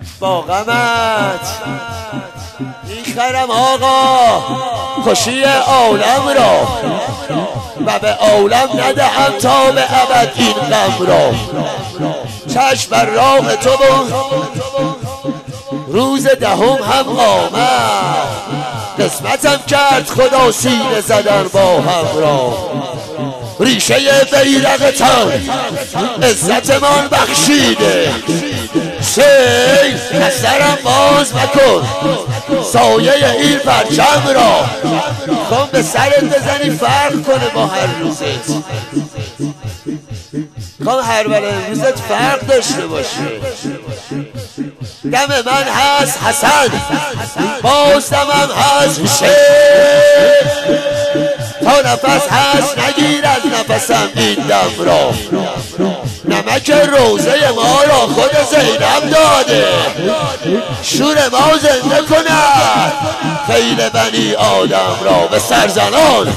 با غمت میخرم آقا خوشی عالم را و به عالم ندهم تا به ابد این غم را. چشم بر راه تو بود روز دهم هم آمد، قسمتم کرد خدا سینه زدن با هم را. ریشه بیرق تن عزتمان بخشیده، سیل از سرم باز مکن سایه این پرچم را. خوام به سرت بزنی فرق کنه با هر روزت، خوام هر بر امروزت فرق داشته باشه. دم من هست حسن، باز دمم هست حسین، تا نفس هست نگیر از نفسم این دم را. نمک روزه ما را خود زینب داده، شور ما زنده کند خیل بنی آدم را. به سرزنان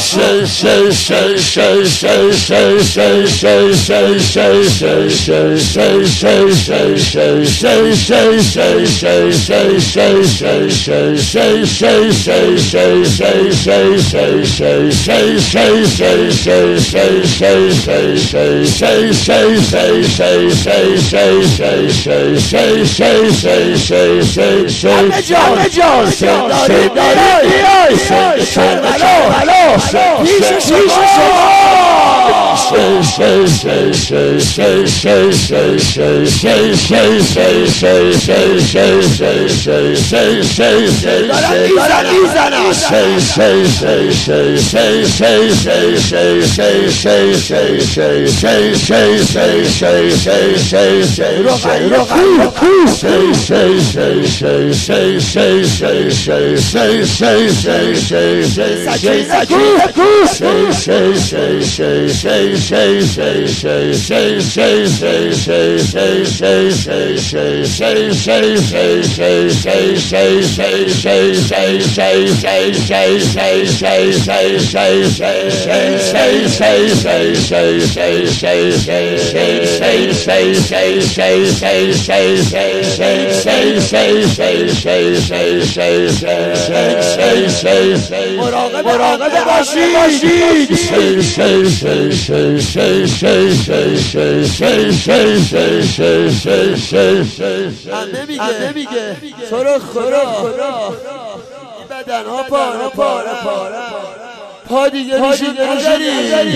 مراقب باشید. نمیگه تو رو خدا بدنها پاره پا دیگه میشه نداری.